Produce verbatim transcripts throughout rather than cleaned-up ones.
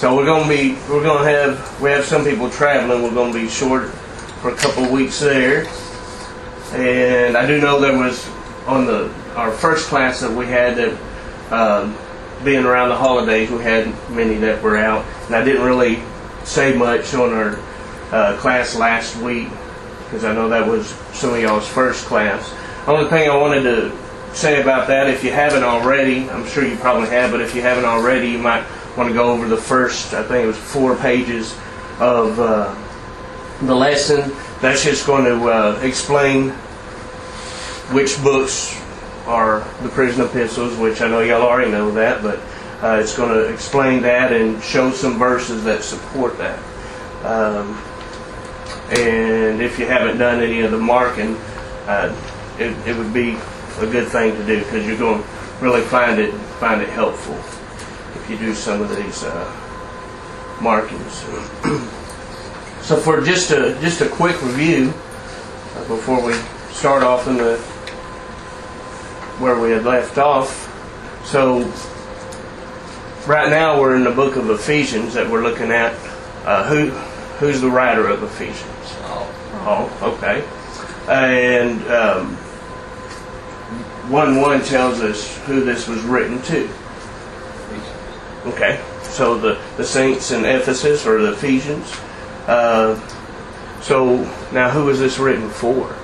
So we're going to be, we're going to have, we have some people traveling. We're going to be short for a couple of weeks there. And I do know there was on the our first class that we had that um, being around the holidays, we had many that were out. And I didn't really say much on our uh, class last week because I know that was some of y'all's first class. The only thing I wanted to say about that, if you haven't already, I'm sure you probably have, but if you haven't already, you might want to go over the first, I think it was four pages of uh, the lesson. That's just going to uh, explain which books are the prison epistles, which I know y'all already know that, but uh, it's going to explain that and show some verses that support that. Um, and if you haven't done any of the marking, uh, it, it would be a good thing to do because you're going to really find it find it helpful if you do some of these uh, markings. So for just a just a quick review uh, before we start off in the where we had left off. So right now we're in the book of Ephesians that we're looking at. Uh, who who's the writer of Ephesians? Oh, oh okay. And um, one one tells us who this was written to. Okay, so the, the saints in Ephesus or the Ephesians. Uh, so now who is this written for?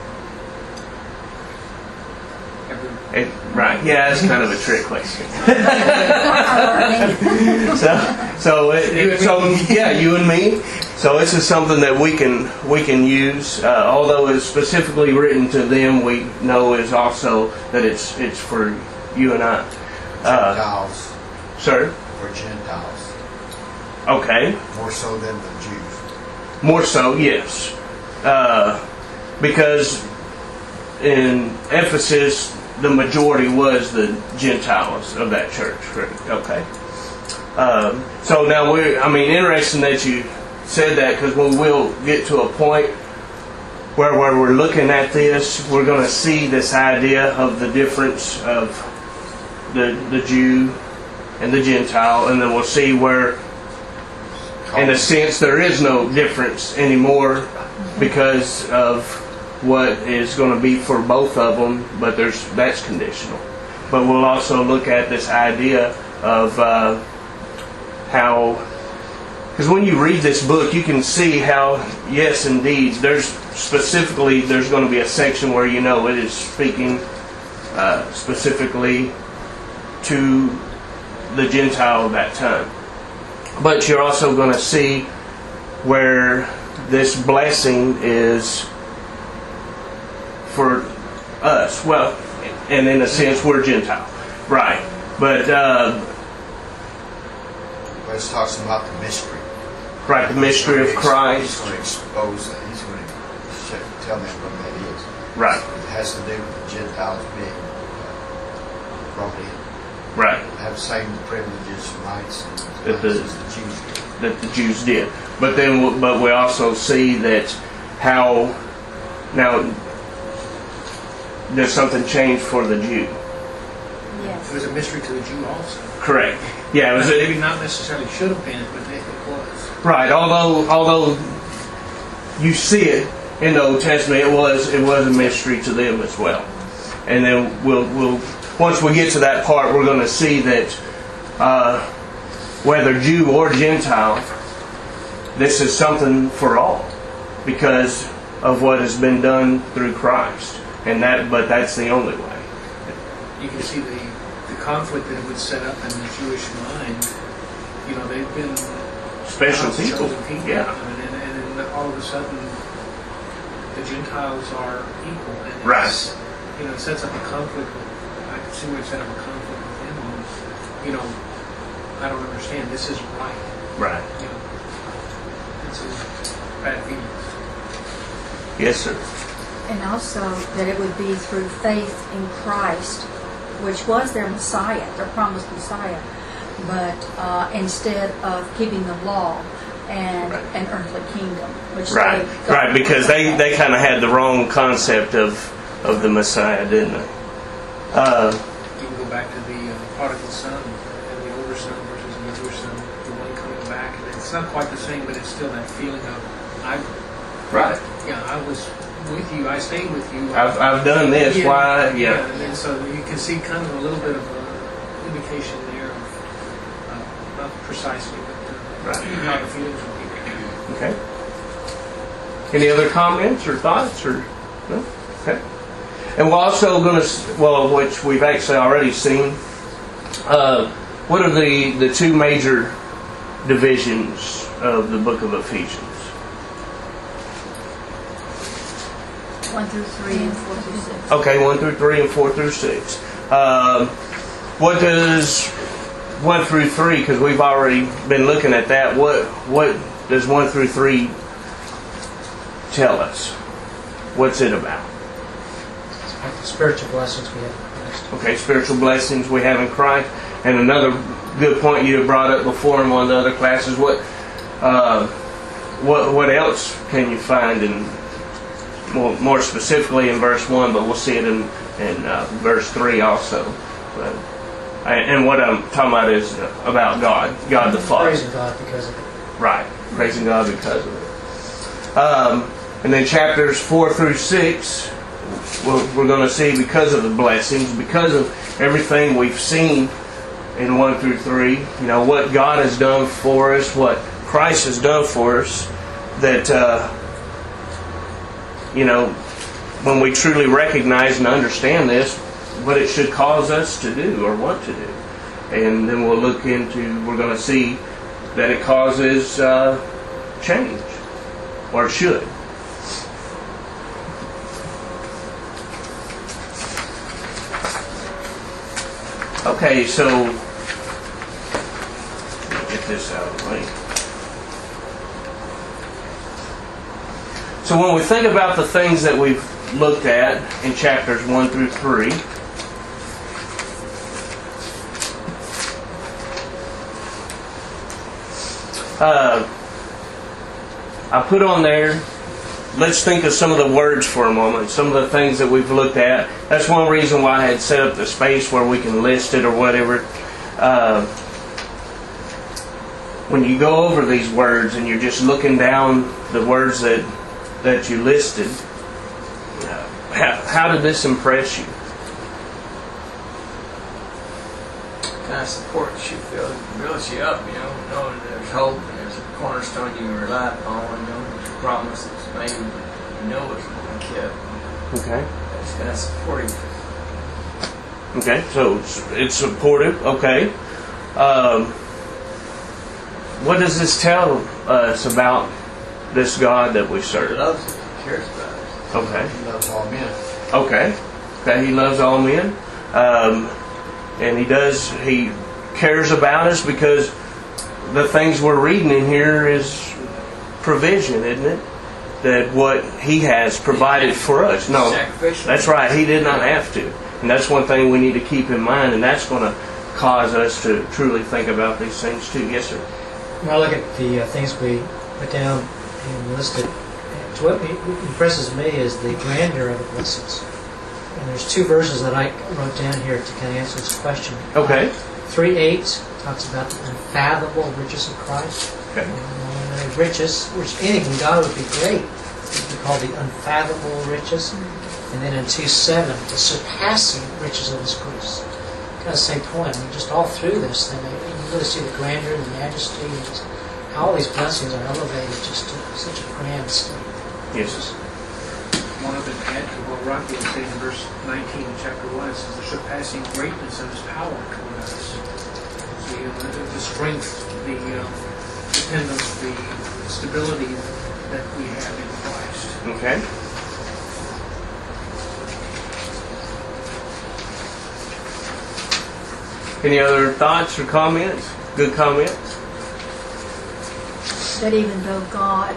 It, right, yeah, that's kind of a trick question. so, so, it, it, so yeah, you and me. So this is something that we can we can use. Uh, although it's specifically written to them, we know is also that it's it's for you and I. Uh, Gentiles. Sir? For Gentiles. Okay. More so than the Jews. More so, yes. Uh, because in Ephesus, the majority was the Gentiles of that church. Okay. Um, so now we're, I mean, interesting that you said that because we will get to a point where, where we're looking at this, we're going to see this idea of the difference of the the Jew and the Gentile, and then we'll see where, in a sense, there is no difference anymore because of what is going to be for both of them, but there's that's conditional. But we'll also look at this idea of uh, how, because when you read this book, you can see how, yes, indeed, there's specifically, there's going to be a section where you know it is speaking uh, specifically to the Gentile of that time. But you're also going to see where this blessing is for us. Well, and in a sense, we're Gentile. Right. But uh, But it talks about the mystery. Right, the mystery of Christ. He's going to expose that. He's going to tell them what that is. Right. It has to do with the Gentiles being brought in. Right. Have the same privileges and rights that the, as the Jews did. That the Jews did. But then, but we also see that how now there's something changed for the Jew. Yes. It was a mystery to the Jew also. Correct. Yeah, it was. Maybe a, not necessarily should have been, but it was. Right. Although, although you see it in the Old Testament, it was it was a mystery to them as well. And then we'll we'll once we get to that part, we're going to see that uh, whether Jew or Gentile, this is something for all because of what has been done through Christ, and that. But that's the only way. You can see the the conflict that it would set up in the Jewish mind. You know, they've been special people. people. Yeah. And, and, and then all of a sudden, the Gentiles are equal. And right. You know, it sets up a conflict. I can see where it set up a conflict with him on, you know, I don't understand. This isn't right. Right. You know, it's a bad feeling. Yes, sir. And also that it would be through faith in Christ, which was their Messiah, their promised Messiah, but uh, instead of keeping the law and right. an earthly kingdom, which right, they right, because they, they kind of had the wrong concept of of the Messiah, didn't they? Uh, you can go back to the uh, prodigal son and the older son versus the younger son. The one coming back it's not quite the same, but it's still that feeling of, I, Right. yeah, I was with you, I stayed with you. I've, I've done this. Yeah, Why? Yeah, Yeah. and then so you can see kind of a little bit of an indication there of, uh, not precisely, but uh, Right. how the feelings of people. Okay. Any other comments or thoughts or no? Okay. And we're also going to, well, which we've actually already seen. Uh, what are the the two major divisions of the book of Ephesians? One through three and four through six. Okay, one through three and four through six. Um, what does one through three? Because we've already been looking at that. What what does one through three tell us? What's it about? Like the spiritual blessings we have in Christ. Okay, spiritual blessings we have in Christ. And another good point you brought up before in one of the other classes. What uh, what what else can you find in more, more specifically in verse one, but we'll see it in in uh, verse three also. But, and what I'm talking about is about God, God the Father. Praising God because of it. Right, praising God because of it. Um, and then chapters four through six, we're, we're going to see because of the blessings, because of everything we've seen in one through three, you know, what God has done for us, what Christ has done for us, that, uh, you know, when we truly recognize and understand this, what it should cause us to do or want to do. And then we'll look into, we're going to see that it causes uh, change, or it should. Okay, so let me get this out of the way. So when we think about the things that we've looked at in chapters one through three, uh, I put on there, let's think of some of the words for a moment, some of the things that we've looked at. That's one reason why I had set up the space where we can list it or whatever. Uh, when you go over these words and you're just looking down the words that that you listed, uh, how, how did this impress you? Kind of supports you, builds, builds you up, you know, knowing there's hope and there's a cornerstone you can rely upon, you know, there's a promise that's made, you know it's going to be kept. Okay. It's kind of supportive. Okay, so it's, it's supportive. Okay. Um, what does this tell us about this God that we He serve? loves us, He cares about us. Okay. He loves all men. Okay. Okay, He loves all men. Um, and He does, He cares about us because the things we're reading in here is provision, isn't it? That what He has provided for us. No, Sacrificial. that's right. He did not have to. And that's one thing we need to keep in mind, and that's going to cause us to truly think about these things too. Yes, sir. When I look at the uh, things we put down and listed, to what impresses me is the grandeur of the blessings. And there's two verses that I wrote down here to kind of answer this question. Okay. three eight talks about the unfathomable riches of Christ. Okay. And the riches, which anything God would be great, would be called the unfathomable riches. And then in two seven, the surpassing riches of His grace. Kind of the same point. I mean, just all through this thing, you really see the grandeur and the majesty, and just how all these blessings are elevated just to such a grand state. Yes. One of them add to what Rocky was saying in verse nineteen of chapter one. It says the surpassing greatness of His power toward us. So, you know, the, the strength, the uh, dependence, the stability that we have in Christ. Okay. Any other thoughts or comments? Good comments? That even though God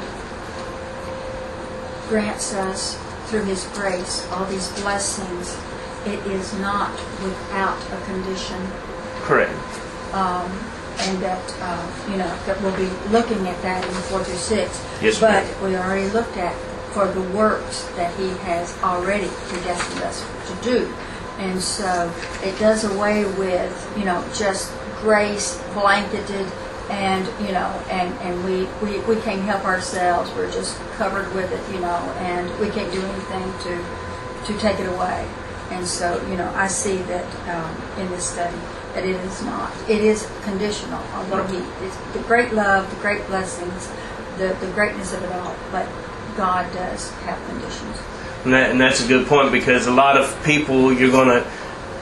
grants us through His grace all these blessings, it is not without a condition. Correct. Um, and that, uh, you know, that we'll be looking at that in four through six. Yes, but ma'am. we already looked at for the works that He has already predestined us to do. And so it does away with, you know, just grace blanketed and you know, and and we, we we can't help ourselves. We're just covered with it, you know, and we can't do anything to to take it away. And so, you know, I see that um, in this study that it is not. It is conditional. Although He is the great love, the great blessings, the the greatness of it all, but God does have conditions. And, that, and that's a good point, because a lot of people, you're going to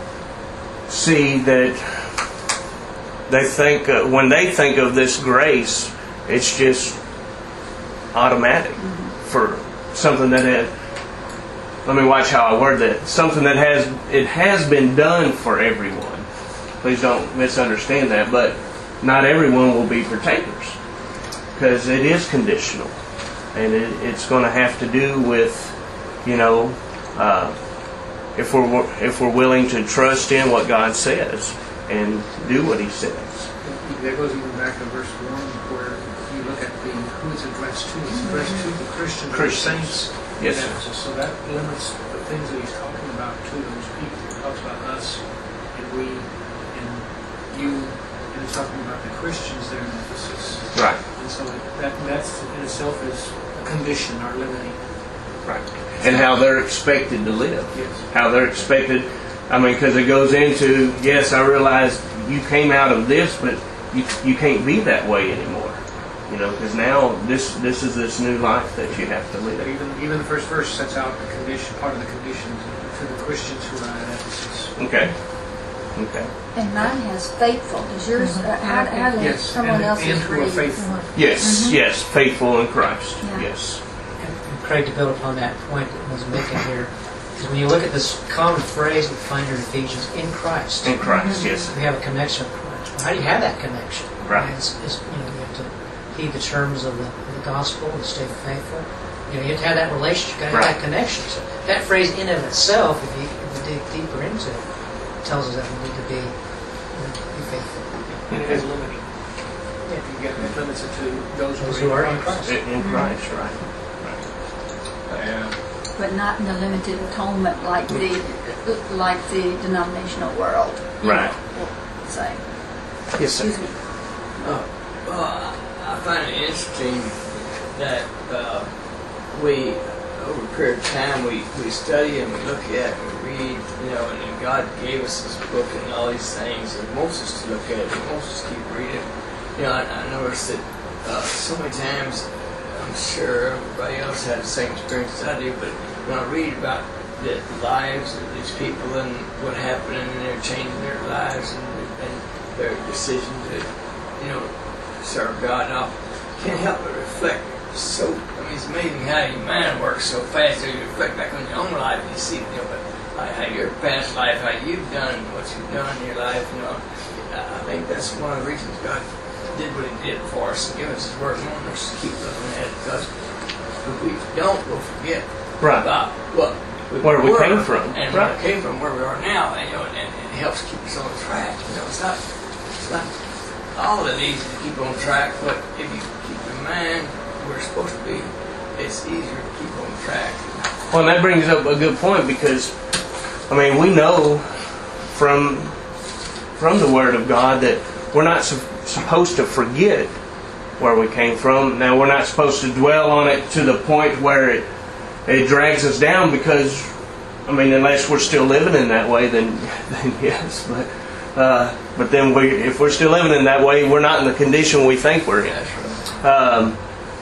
see that they think, uh, when they think of this grace, it's just automatic mm-hmm. for something that has, let me watch how I word that, something that has, it has been done for everyone. Please don't misunderstand that, but not everyone will be partakers, because it is conditional. And it, it's going to have to do with, you know, uh, if we're if we're willing to trust in what God says and do what He says. That goes even back to verse one, where you look at the who it's addressed to. It's addressed to the Christians, Christians. saints. Yes. Sir. So that limits the things that he's talking about to those people. He talks about us and we and you, and he's talking about the Christians there in Ephesus. Right. And so that that's in itself is a condition, our limiting. Right. And how they're expected to live. Yes. How they're expected. I mean, because it goes into, yes, I realize you came out of this, but you you can't be that way anymore. You know, because now this this is this new life that you have to live. Even even the first verse sets out the condition, part of the conditions to the Christians who are at Ephesus. Okay. Okay. And mine has faithful. Does yours? Uh, how, how does Yes, someone and- else's and who are read? faithful. Yes. Mhm. Yes. Faithful in Christ. Yeah. Yes. And Craig, to build upon that point that was making here, because when you look at this common phrase that we find here in Ephesians, in Christ, In Christ. Yes. we have a connection with Christ. Well, how do you have that connection? Right. It's, it's, you know, you have to heed the terms of the, of the gospel and stay faithful. You know, you have to have that relationship, you have to have Right. that connection. So that phrase in and of itself, if you, if you dig deeper into it, tells us that we need to be, you know, be faithful. And it is limiting. If you get it limits it to those, Those who are in Christ. In in Christ. Right. Yeah. But not in the limited atonement like the like the denominational world. you Right. know, will say. Yes, sir. Excuse me. Uh, well, I find it interesting that uh, we, over a period of time, we, we study and we look at and we read, you know, and, and God gave us this book and all these things, and Moses to look at it, and Moses keep reading. You know, I, I noticed that uh, so many times, I'm sure everybody else had the same experience as I do, but when I read about the lives of these people and what happened, and they're changing their lives and, and their decision to, you know, serve God, and I can't help but reflect. So, I mean, it's amazing how your mind works so fast. So you reflect back on your own life and you see, you know, but how, how your past life, how you've done what you've done in your life. You know, I think that's one of the reasons God did what He did for us and give us His word. We want us to keep looking at it, because if we don't, we'll forget Right. about what we Where we were came from. and Right. where we came from, where we are now, and, you know, and, and it helps keep us on track. You know, it's not, it's not all that easy to keep on track, but if you keep in mind where we're supposed to be, it's easier to keep on track. Well, and that brings up a good point, because, I mean, we know from from the Word of God that we're not su- supposed to forget where we came from. Now, we're not supposed to dwell on it to the point where it it drags us down, because, I mean, unless we're still living in that way, then, then yes. But uh, but then we, if we're still living in that way, we're not in the condition we think we're in. That's right. Um,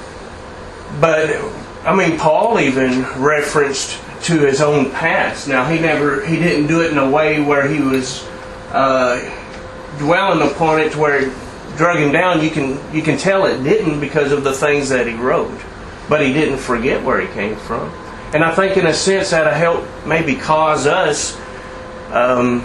but I mean, Paul even referenced to his own past. Now, he never, he didn't do it in a way where he was uh, dwelling upon it to where it drug him down. You can you can tell it didn't, because of the things that he wrote. But he didn't forget where he came from. And I think in a sense that'll help maybe cause us, um,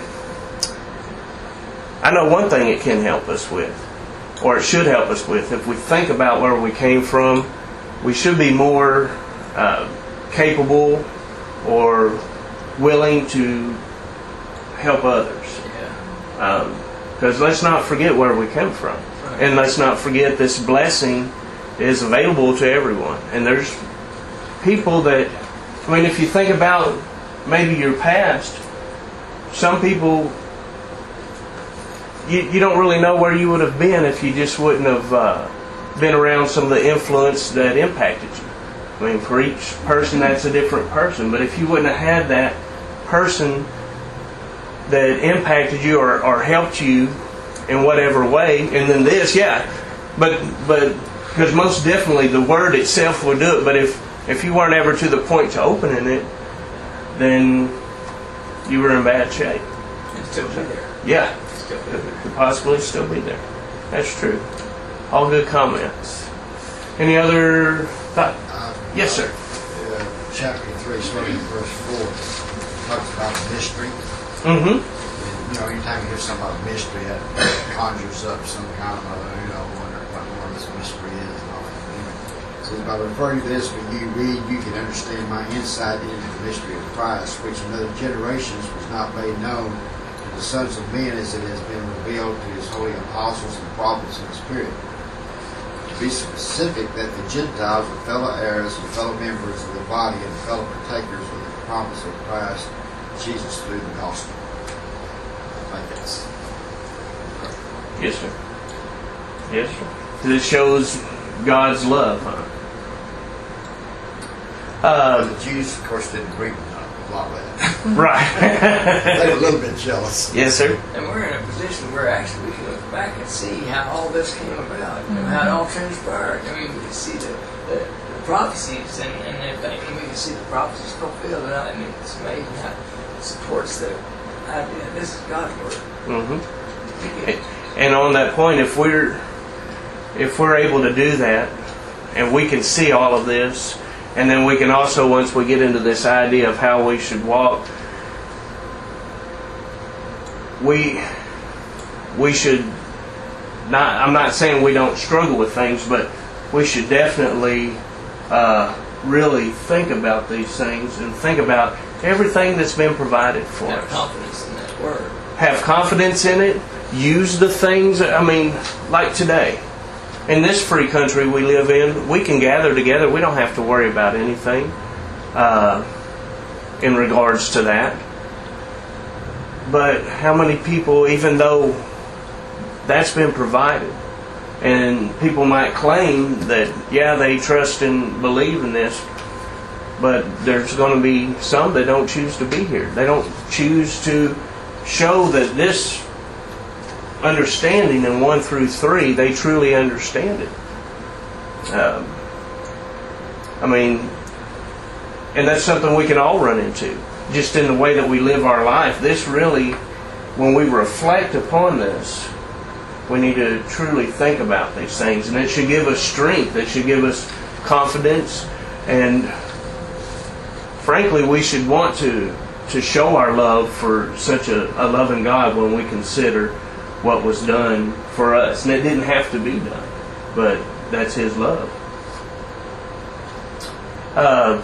I know one thing it can help us with, or it should help us with, if we think about where we came from, we should be more uh, capable or willing to help others. Yeah. Because let's not forget where we come from. Right. And let's not forget this blessing is available to everyone. And there's people that, I mean, if you think about maybe your past, some people you, you don't really know where you would have been if you just wouldn't have uh, been around some of the influence that impacted you. I mean, for each person, that's a different person. But if you wouldn't have had that person that impacted you or, or helped you in whatever way, and then this, yeah. But but because most definitely the Word itself will do it. But if if you weren't ever to the point to opening it, then you were in bad shape. It'd still be there. Yeah, Still be could, there. could possibly still be there. That's true. All good comments. Any other thought? Uh, Yes, sir. Uh, chapter three, starting in verse four, talks about mystery. Mm-hmm. And, you know, anytime you hear something about mystery, that conjures up some kind of, uh, you know, wonder what more this mystery is and all that. Anyway, so by referring to this, when you read, you can understand my insight into the mystery of Christ, which in other generations was not made known to the sons of men as it has been revealed to his holy apostles and prophets in the Spirit. To be specific, that the Gentiles are fellow heirs and fellow members of the body and fellow partakers of the promise of Christ Jesus through the gospel. I think that's Yes, sir. Yes, sir. 'Cause it shows God's love, huh? Uh, the Jews, of course, didn't agree with a lot of that. right. They were a little bit jealous. Yes, sir. And we're in a position where actually we can look back and see how all this came about, you know, how it all transpired. I mean, we can see the, the, the prophecies and, and everything, and we can see the prophecies fulfilled. And I mean, it's amazing how it supports the idea. This is God's word. Mm-hmm. And on that point, if we're if we're able to do that, and we can see all of this, and then we can also, once we get into this idea of how we should walk, we we should not. I'm not saying we don't struggle with things, but we should definitely uh, really think about these things and think about everything that's been provided for Have us. confidence in that word. Have confidence in it. Use the things. I mean, like today, in this free country we live in, we can gather together. We don't have to worry about anything uh, in regards to that. But how many people, even though that's been provided, and people might claim that, yeah, they trust and believe in this, but there's going to be some that don't choose to be here. They don't choose to show that this understanding in one through three, they truly understand it. Um, I mean, and that's something we can all run into, just in the way that we live our life. This really, when we reflect upon this, we need to truly think about these things, and it should give us strength. It should give us confidence, and frankly, we should want to to show our love for such a, a loving God when we consider what was done for us. And it didn't have to be done, but that's His love. Uh,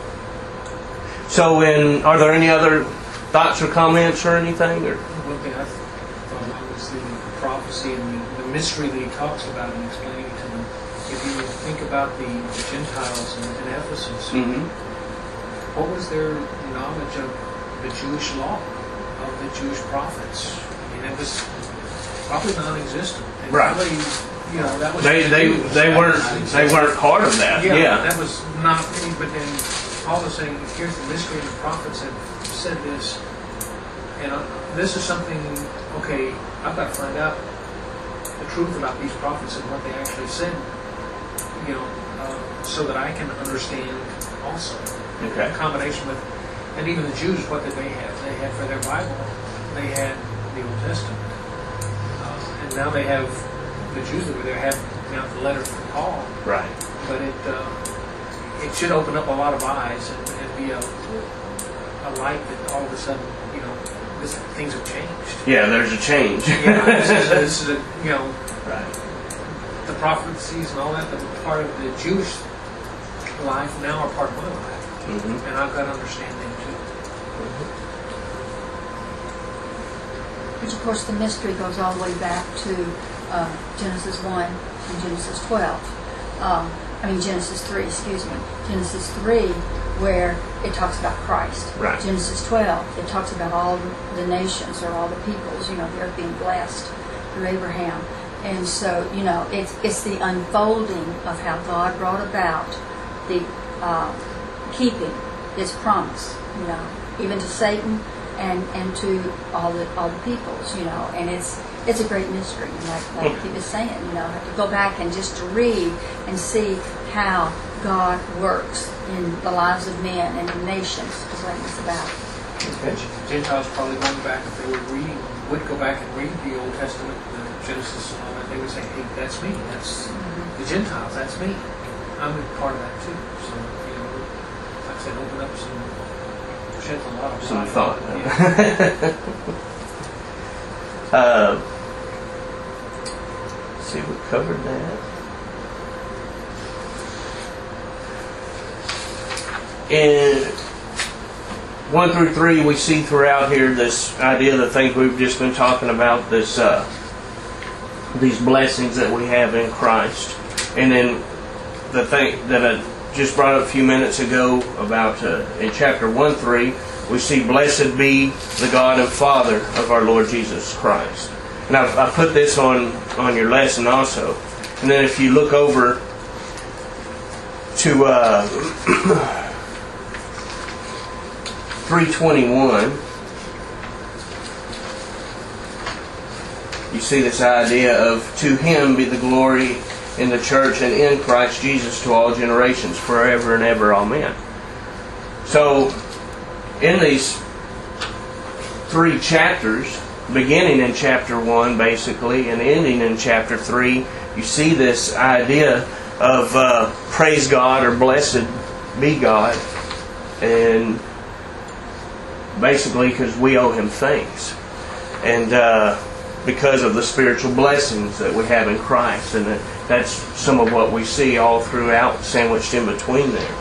so, in, are there any other thoughts or comments or anything? Or? One thing I thought about was the prophecy and the, the mystery that he talks about and explaining to them. If you think about the, the Gentiles in, in Ephesus, Mm-hmm. what was their knowledge of the Jewish law, of the Jewish prophets? I mean, that was probably non-existent. And Right. Probably, you know, that was They they they weren't they weren't part of that. Yeah, Yeah. that was not me. But then all of a sudden, here's the mystery, and the prophets have said this, and uh, this is something. Okay, I've got to find out the truth about these prophets and what they actually said. You know, uh, so that I can understand also. Okay. A combination with, and even the Jews, what did they have? They had for their Bible, they had the Old Testament, uh, and now they have the Jews that were there have now the letter from Paul. Right. But it uh, it should open up a lot of eyes and, and be a a light that all of a sudden, you know, this, things have changed. Yeah, there's a change. Yeah, this is a, this is a you know Right. the prophecies and all that that were part of the Jewish life now are part of my life. Mm-hmm. And I've got to understand them too. Which, of course, the mystery goes all the way back to uh, Genesis one and Genesis twelve. Um, I mean, Genesis three, excuse me. Genesis three, where it talks about Christ. Right. Genesis twelve, it talks about all the nations or all the peoples, you know, they're being blessed. through Abraham. And so, you know, it's it's the unfolding of how God brought about the uh, keeping His promise, you know, even to Satan and, and to all the all the peoples, you know, and it's it's a great mystery. And like like he was saying, you know, have to go back and just to read and see how God works in the lives of men and in nations, is what it's about. Okay. Gentiles probably going back, if they were reading, would go back and read the Old Testament, the Genesis and all that, they would say, hey, that's me, that's Mm-hmm. the Gentiles, that's me. I'm a part of that too. So, you know, like I said, open up some, sheds a lot of Some light. thought. Yeah. uh, see, we covered that. In one through three, we see throughout here this idea, the things we've just been talking about, this uh, these blessings that we have in Christ, and then the thing that I just brought up a few minutes ago about uh, in chapter one three, we see blessed be the God and Father of our Lord Jesus Christ. And I, I put this on on your lesson also. And then if you look over to uh, three twenty-one, you see this idea of to Him be the glory in the church and in Christ Jesus to all generations, forever and ever. Amen. So, in these three chapters, beginning in chapter one basically and ending in chapter three, you see this idea of uh, praise God or blessed be God, and basically because we owe Him thanks, and uh, because of the spiritual blessings that we have in Christ, and that, that's some of what we see all throughout, sandwiched in between there.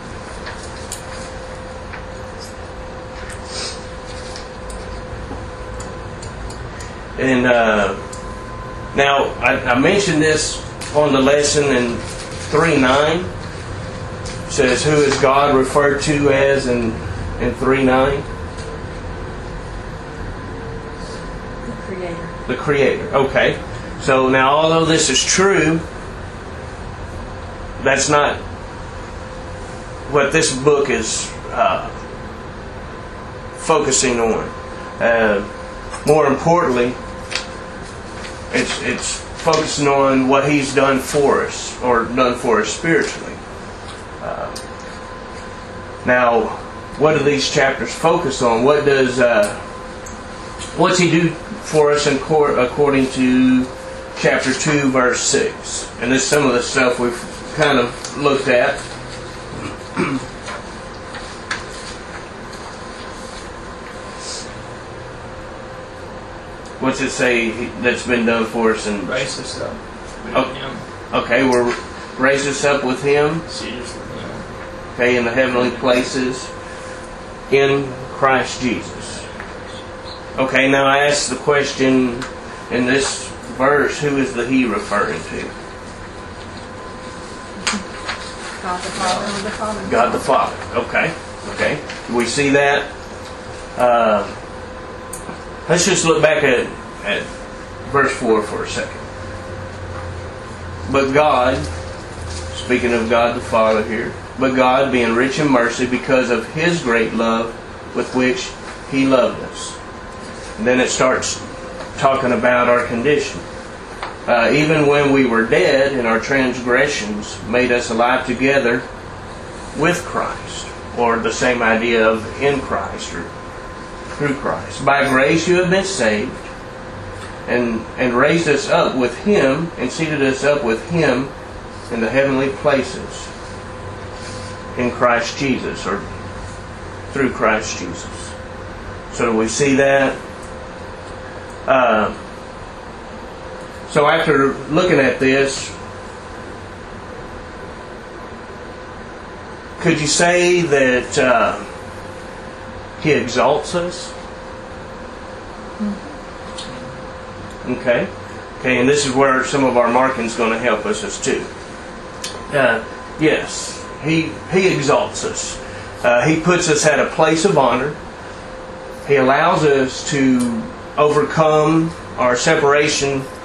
And uh, now I, I mentioned this on the lesson in three nine. It says, who is God referred to as in in three nine? The Creator. The Creator. Okay. So now, although this is true, that's not what this book is uh, focusing on. Uh, more importantly, it's it's focusing on what He's done for us, or done for us spiritually. Uh, now, what do these chapters focus on? What does uh, what's He do for us in court, according to chapter two, verse six? And this is some of the stuff we've kind of looked at. What's it say that's been done for us? And Raise us up with Oh. Him. okay, we're raise us up with Him. Seat us with Him. Okay, in the heavenly places in Christ Jesus. Okay, now I ask the question in this verse, who is the He referring to? God the Father or the Father. God the Father. Okay, okay. Do we see that? Uh, let's just look back at, at verse four for a second. But God, speaking of God the Father here, but God, being rich in mercy because of His great love with which He loved us. And then it starts talking about our condition. Uh, even when we were dead in our transgressions, made us alive together with Christ. Or the same idea of in Christ or through Christ. By grace you have been saved, and, and raised us up with Him, and seated us up with Him in the heavenly places in Christ Jesus, or through Christ Jesus. So do we see that? Uh, so after looking at this, could you say that uh, He exalts us? Okay. Okay, and this is where some of our marking is going to help us as too. Uh, yes, He He exalts us. Uh, he puts us at a place of honor. He allows us to overcome our separation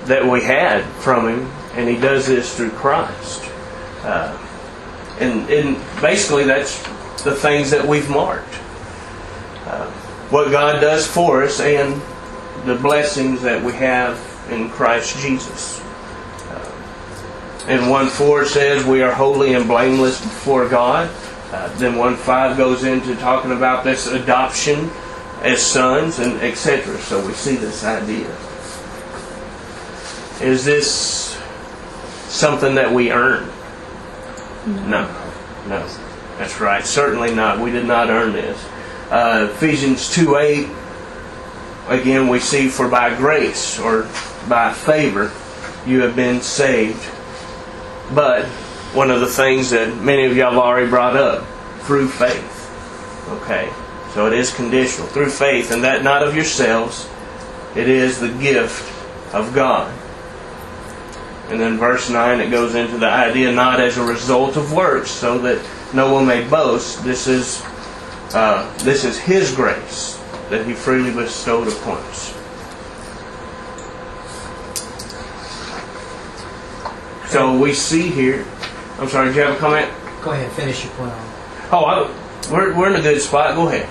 that we had from Him, and He does this through Christ. Uh, and, and basically that's the things that we've marked. Uh, what God does for us and the blessings that we have in Christ Jesus. Uh, and one four says we are holy and blameless before God. Uh, then one five goes into talking about this adoption as sons and et cetera. So we see this idea. Is this something that we earn? No. No. That's right. Certainly not. We did not earn this. Uh, Ephesians two eight, again we see, for by grace or by favor you have been saved. But one of the things that many of y'all have already brought up, through faith. Okay. So it is conditional. Through faith, and that not of yourselves. It is the gift of God. And then verse nine, it goes into the idea, not as a result of works, so that no one may boast. This is uh, this is His grace that He freely bestowed upon us. So we see here. I'm sorry, did you have a comment? Go ahead, finish your point on. Oh, I, we're we're in a good spot. Go ahead.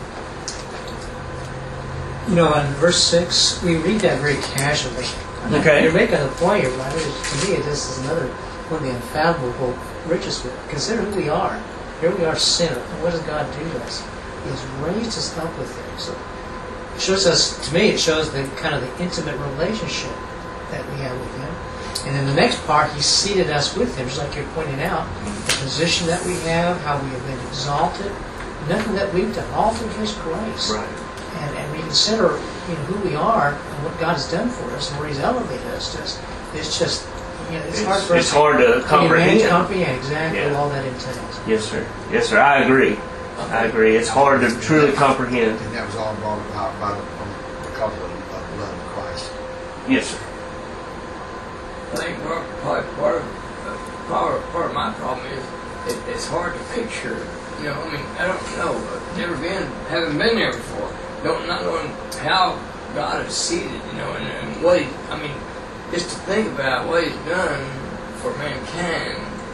You know, in verse six, we read that very casually. Okay. You're making a point here, right? To me, this is another one of the unfathomable riches. Consider who we are. Here we are, sinner. And what does God do to us? He has raised us up with Him. So it shows us, to me, it shows the kind of the intimate relationship that we have with Him. And in the next part, He seated us with Him, just like you're pointing out. The position that we have, how we have been exalted. Nothing that we've done, all through His grace. Right. And, and we consider, you know, who we are and what God has done for us and where He's elevated us to. It's just, you know, it's, It's, hard for it's us hard to to comprehend. comprehend exactly Yeah. what all that entails. Yes, sir. Yes, sir. I agree. I agree. It's hard to truly comprehend. And that was all brought about by the, because of the blood of Christ. Yes, sir. I think part, part, part, of, part, part of my problem is it, it's hard to picture. You know, I mean, I don't know. I've never been, haven't been there before. Don't not knowing how God is seated. You know, and, and what He, I mean, just to think about what He's done for mankind.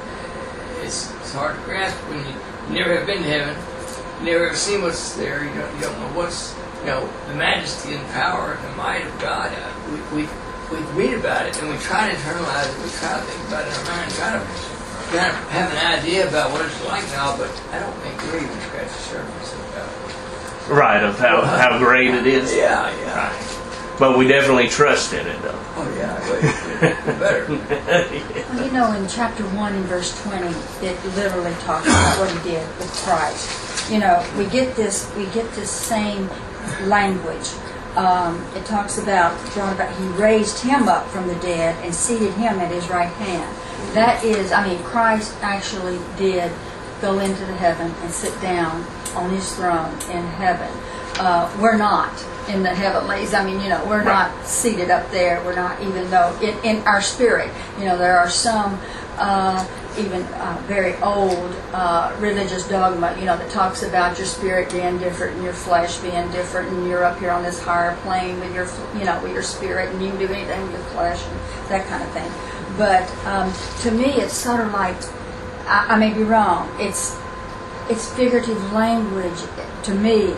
It's, it's hard to grasp when you, you never have been to heaven. You never have seen what's there. You don't, you don't know what's, you know, the majesty and power and the might of God. Uh, we, we we read about it and we try to internalize it. We try to think about it in our mind. Try to kind of have an idea about what it's like now, but I don't think we're even scratch the surface about it. Right, of how, how great it is. Yeah, yeah. Right. But we definitely trust in it, though. Oh yeah, wait, better. Well, you know, in chapter one and verse twenty, it literally talks about what He did with Christ. You know, we get this, we get this same language. Um, it talks about, brought about, He raised Him up from the dead and seated Him at His right hand. That is, I mean, Christ actually did go into the heaven and sit down on His throne in heaven. Uh, we're not in the heavenlies. I mean, you know, we're Right. not seated up there. We're not, even though in, in our spirit, you know, there are some uh, even uh, very old uh, religious dogma, you know, that talks about your spirit being different and your flesh being different, and you're up here on this higher plane with your, you know, with your spirit, and you can do anything with your flesh and that kind of thing. But um, to me, it's sort of like, I, I may be wrong. It's it's figurative language to me,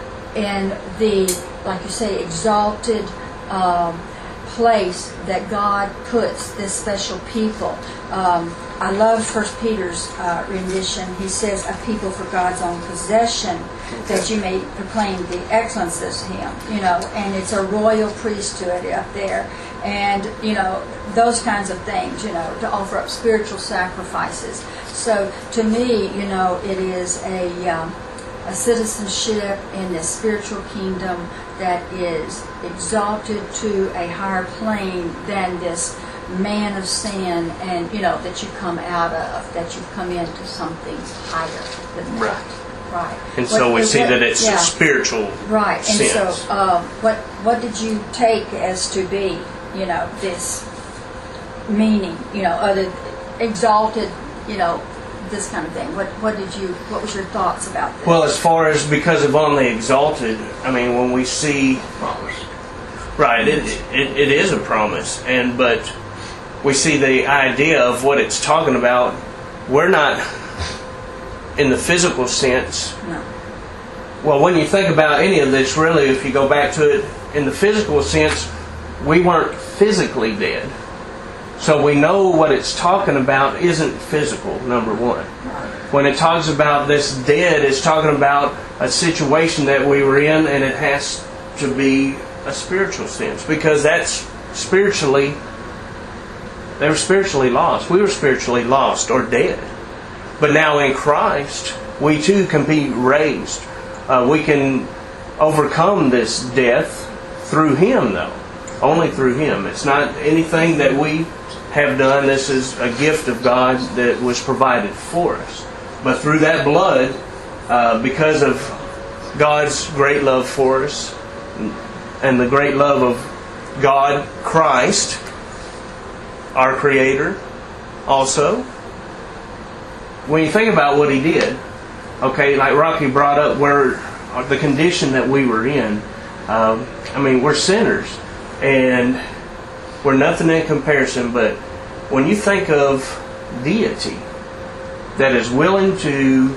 in the, like you say, exalted um, place that God puts this special people. Um, I love First Peter's uh, rendition. He says, "A people for God's own possession, that you may proclaim the excellences of Him." You know, and it's a royal priesthood up there, and you know those kinds of things. You know, to offer up spiritual sacrifices. So to me, you know, it is a um, a citizenship in this spiritual kingdom that is exalted to a higher plane than this man of sin, and you know that you come out of, that you come into something higher than that. Right. And so What- we see what- that it's yeah. spiritual Right. And sense. so, um, what what did you take as to be, you know, this meaning, you know, other exalted, you know, this kind of thing? What what did you? What was your thoughts about this? Well, as far as because of on the exalted, I mean, when we see, Promise. Right. It, it it is a promise, and but we see the idea of what it's talking about. We're not in the physical sense. No. Well, when you think about any of this, really, if you go back to it in the physical sense, we weren't physically dead. So we know what it's talking about isn't physical, number one. When it talks about this dead, it's talking about a situation that we were in, and it has to be a spiritual sense, because that's spiritually, they were spiritually lost. We were spiritually lost or dead. But now in Christ, we too can be raised. Uh, we can overcome this death through Him, though. Only through Him. It's not anything that we have done. This is a gift of God that was provided for us. But through that blood, uh, because of God's great love for us, and the great love of God, Christ, our Creator, also, when you think about what He did, okay, like Rocky brought up where the condition that we were in, um, I mean, we're sinners, and we're nothing in comparison, but when you think of deity that is willing to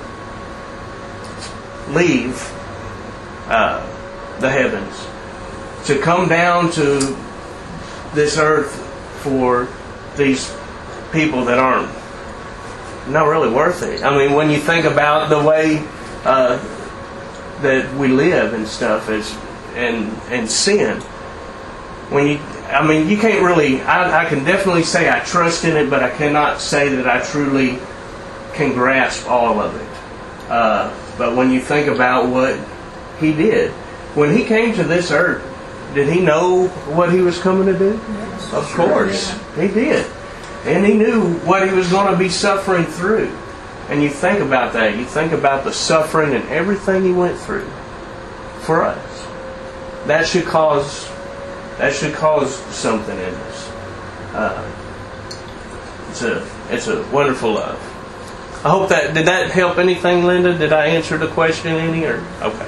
leave uh, the heavens, to come down to this earth for these people that aren't not really worth it. I mean, when you think about the way uh, that we live and stuff, is and and sin, when you, I mean, you can't really. I, I can definitely say I trust in it, but I cannot say that I truly can grasp all of it. Uh, but when you think about what He did, when He came to this earth, did He know what He was coming to do? Yes, Of sure, course, yeah. He did. And He knew what He was going to be suffering through. And you think about that. You think about the suffering and everything He went through for us. That should cause that should cause something in us. Uh, it's a it's a wonderful love. I hope that did that help anything, Linda? Did I answer the question any? Or okay.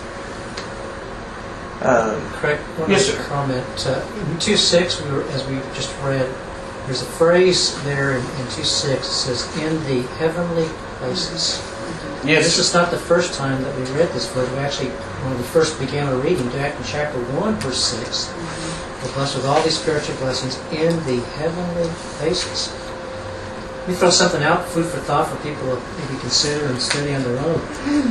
Um, Correct. One yes, other sir. comment. Uh, in two six, we were, as we just read, there's a phrase there in, in two six. It says, "In the heavenly places." yes. This is not the first time that we read this verse. We actually, when we first began our reading, back in chapter one, verse six, we're blessed with all these spiritual blessings in the heavenly places. Let me throw something out, food for thought for people to maybe consider and study on their own.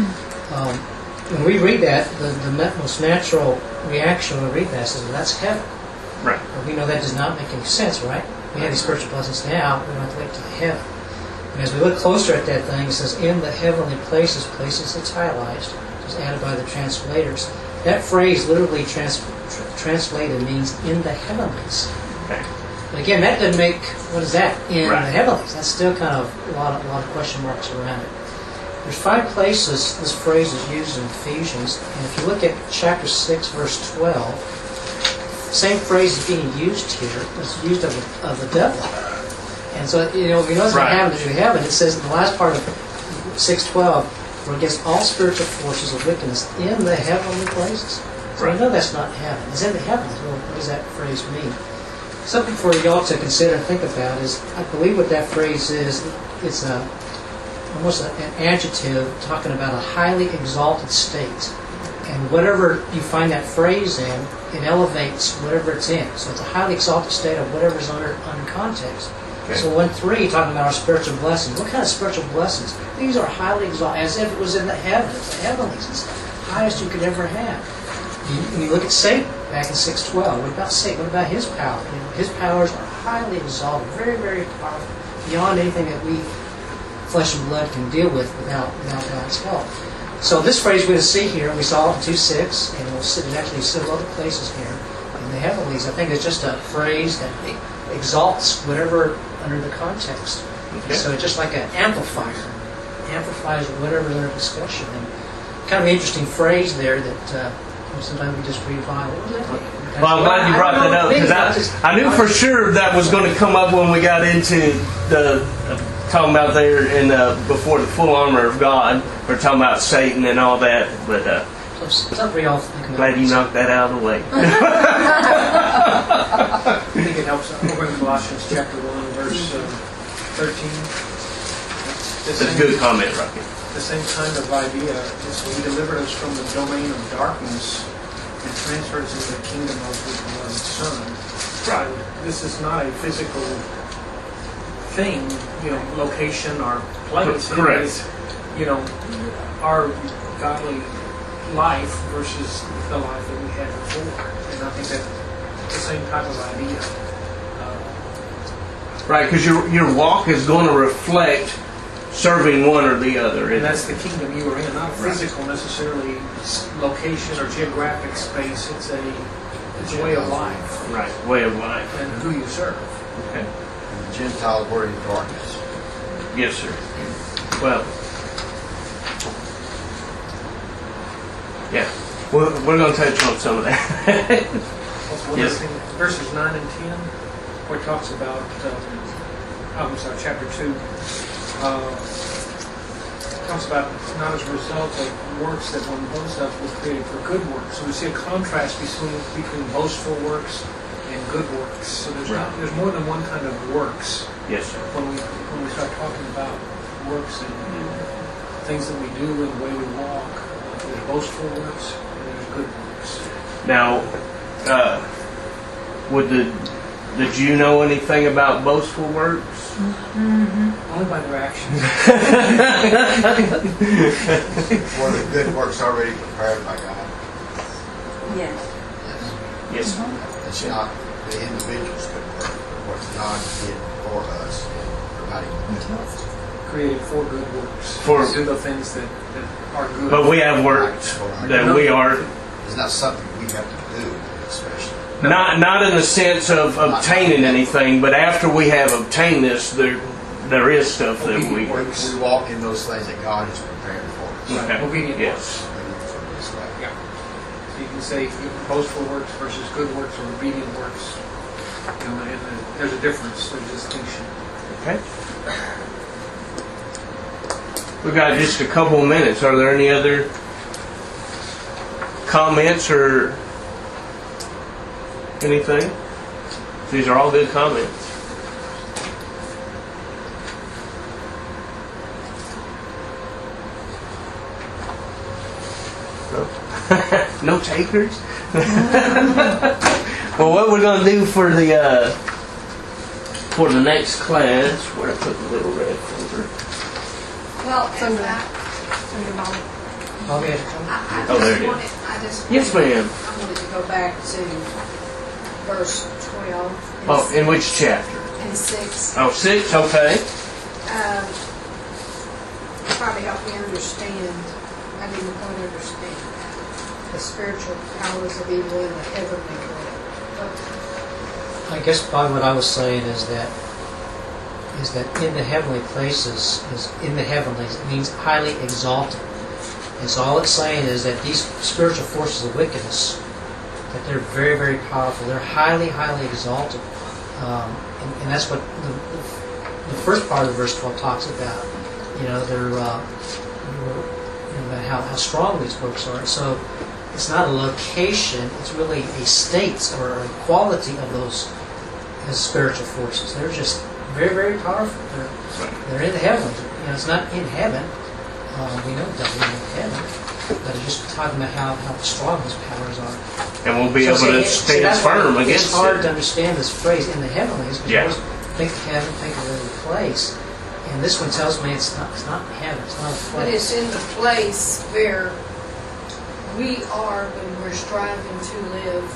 Um, when we read that, the, the most natural reaction when we read that is, well, that's heaven. Right. Well, we know that does not make any sense, right? We have these spiritual blessings now, we don't have to wait till heaven. And as we look closer at that thing, it says, in the heavenly places, places that's highlighted, it's added by the translators. That phrase literally trans, tr- translated means in the heavenlies. Okay. But again, that doesn't make, what is that? In Right. the heavenlies. That's still kind of a lot of, a lot of question marks around it. There's five places this phrase is used in Ephesians, and if you look at chapter six, verse twelve, the same phrase is being used here. It's used of the, of the devil. And so, you know, if you notice what Right. happens in heaven, it says in the last part of six twelve, we're against all spiritual forces of wickedness in the heavenly places. So Right. we know that's not heaven. It's in the heavens. Well, what does that phrase mean? Something for y'all to consider and think about is, I believe what that phrase is, it's a almost a, an adjective talking about a highly exalted state. And whatever you find that phrase in, it elevates whatever it's in. So it's a highly exalted state of whatever's under under context. Okay. So one three, talking about our spiritual blessings. What kind of spiritual blessings? These are highly exalted, as if it was in the heavens, the heavenlies. It's the highest you could ever have. You, when you look at Satan, back in six twelve, what about Satan? What about his power? You know, his powers are highly exalted, very, very powerful, beyond anything that we, flesh and blood, can deal with without without God's help. So this phrase we're going to see here, we saw it in two six, and we'll see it actually several other places here in the heavenlies. I think it's just a phrase that exalts whatever under the context. Okay. So it's just like an amplifier, amplifies whatever under discussion. And kind of an interesting phrase there that uh, sometimes we just read by. What was that mean? Well, I'm glad you brought that up, because I, I knew for sure that was going to come up when we got into the uh, talking about there in uh, before the full armor of God. We're talking about Satan and all that, but uh, So something for y'all to think about. Glad you knocked that out of the way. I think it helps. Over in Colossians chapter one, verse uh, thirteen. The That's a same- good comment, Rocky. The same kind of idea is He delivered us from the domain of darkness and transferred us into the kingdom of His beloved Son. Right. This is not a physical thing, you know, location or place. It Correct. is, you know, our godly life versus the life that we had before. And I think that's the same type of idea. Uh, Right, because your your walk is going to reflect serving one or the other. And isn't that's it? the kingdom you are in, not a physical necessarily s- location or geographic space. It's a it's a way of life Right, way of life. and who you serve. Okay. And the Gentiles were in darkness. Yes, sir. Well, yeah, we're, we're going to touch on some of that. That's one Yes. of the things. Verses nine and ten, where it talks about, um, oh, I'm sorry, chapter two, uh, talks about not as a result of works that one boasts of was created for good works. So we see a contrast between between boastful works and good works. So there's not, Right. there's more than one kind of works Yes, sir. when we when we start talking about works and things that we do and the way we walk. Uh, there's boastful works and there's good works. Now, uh, would the did you know anything about boastful works? Only by their actions. Were the good works already prepared by God? Yes. Yes. Yes. It's not the individual's good work, but what God did for us in providing the Created for good works. For- To do the things that, that are good. But we have works that we are It's not something we have to do, especially. not not in the sense of obtaining anything, but after we have obtained this, there there is stuff that we. We, we walk in those things that God has prepared for us. Right. Okay. Obedient Yes. This way. Yeah. So you can say boastful works versus good works or obedient works. You know, and uh, there's a difference, there's a distinction. Okay. We've got just a couple of minutes. Are there any other comments or anything? These are all good comments. No, no takers? Well, what we're going to do for the uh, for the next class, where I put the little red folder. Well, It's under- I, Oh, yeah. I, I Oh, there just it is. wanted, I just. Yes, ma'am. I wanted to go back to verse twelve and, Oh, in which chapter? and six. Oh, six. Okay. Um, probably help me understand, I didn't quite understand the spiritual powers of evil in the heavenly world. I guess by what I was saying is that is that in the heavenly places, is in the heavenlies, it means highly exalted. And so all it's saying is that these spiritual forces of wickedness, that they're very, very powerful. They're highly, highly exalted. Um, and, and that's what the, the first part of the verse twelve talks about. You know, they're, uh, you know, about how, how strong these folks are. So it's not a location, it's really a state or a quality of those as spiritual forces. They're just very, very powerful. They're, they're in the heavens. You know, it's not in heaven. Uh, we know it doesn't in heaven. But it's just talking about how, how strong his powers are. And we'll be So able see, to it- see, stand that's why firm It's against hard to it. understand this phrase in the heavenlies because Yeah. you always think of heaven, think of every place. And this one tells me it's not. It's not heaven. It's not a But place. it's in the place where we are when we're striving to live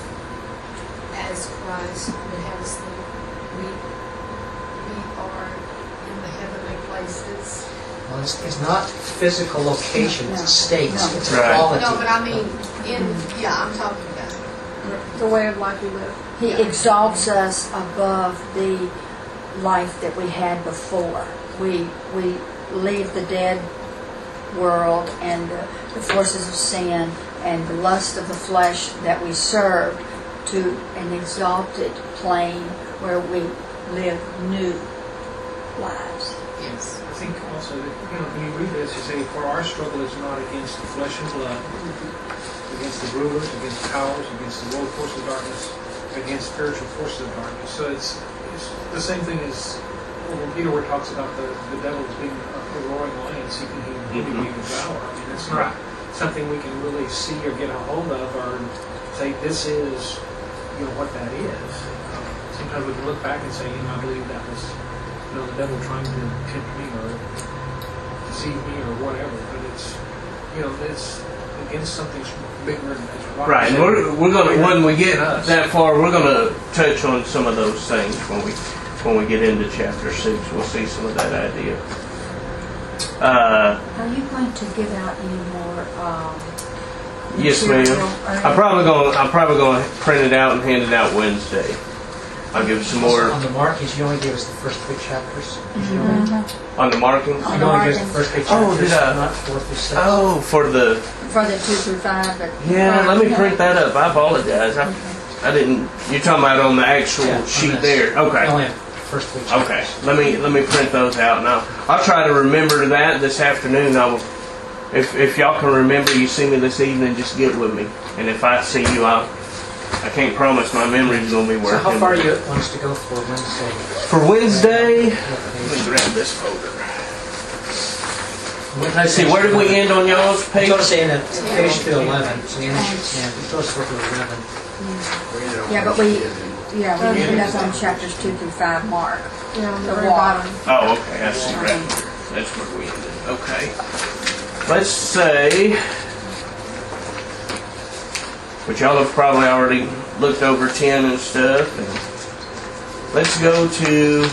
as Christ would have us live. We, we are in the heavenly places. Well, it's, it's not physical location. No, It's a state. no. It's a Right. quality. No, but I mean, in, yeah, I'm talking about The way of life we live. He exalts us above the life that we had before. We we leave the dead world and the, the forces of sin and the lust of the flesh that we served to an exalted plane where we live new lives. Yes. I think also that, you know, when you read this, you say, for our struggle is not against flesh and blood, against the rulers, against powers, against the world forces of darkness, against spiritual forces of darkness. So it's, it's the same thing as when Peter where talks about the, the devil as being a, a roaring lion seeking whom he Mhm. may devour. I mean, it's not something we can really see or get a hold of or say this is, you know, what that is. Um, sometimes we can look back and say, you know, I believe that was, you know, the devil trying to tempt me or deceive me or whatever. But it's, you know, it's against something bigger and as Rob Right, and said, we're, we're gonna bigger when we get than us. that far, we're gonna touch on some of those things when we when we get into chapter six. We'll see some of that idea. Uh, Are you going to give out any more, um, yes, material? ma'am. Or- I'm probably gonna I'm probably gonna print it out and hand it out Wednesday. I'll give some Also, more on the markings, you only gave us the first three chapters. You only, Mhm. on the markings. On you the only gave us the markings. first three Oh, chapters, did I? not four through six. Oh, for the For the two through five, but. yeah. Let me print that up. I apologize. I, I didn't. You're talking about on the actual Yeah, on sheet this. there. You Okay. only have the first three chapters. Okay, let me let me print those out now. I'll try to remember that this afternoon. I will, if if y'all can remember, you see me this evening, just get with me. And if I see you, I'll. I can't promise my memory's gonna be So working. how far you want us to go for Wednesday? For Wednesday? What Let me page? grab this folder. What Let's see, where did we end on y'all's You page? told us to end at page to eleven. So you ended, yeah, you told us to go to eleven. We ended on Yeah, but page we- ten. Yeah, we ended up on chapters two through five mark. Yeah, on the The very water. bottom. Oh, okay, I see right here. That's where we ended. Okay. Let's say, which y'all have probably already looked over ten and stuff. And let's go to,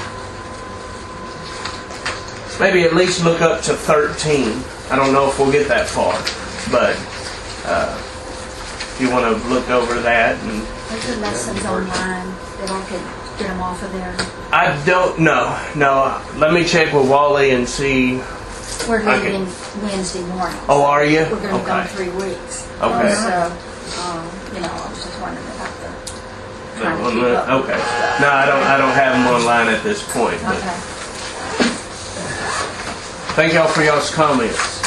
maybe at least look up to thirteen. I don't know if we'll get that far, but uh, if you want to look over that. And There's the lessons online that I could get them off of there. I don't know. No, let me check with Wally and see. We're Okay. leaving Wednesday morning. Oh, are you? We're going to be gone Okay. three weeks. Okay. So, um, you know, I was just wondering about the, trying to On keep the- up with Okay. stuff. No, I don't. I don't have them online at this point. But Okay. thank y'all for y'all's comments.